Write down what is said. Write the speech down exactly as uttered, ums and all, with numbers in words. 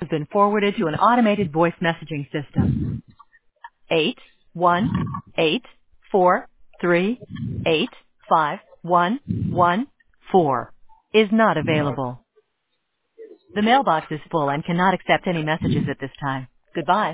been forwarded to an automated voice messaging system. Eight one eight four three eight five one one four is not available. The mailbox is full and cannot accept any messages at this time. Goodbye.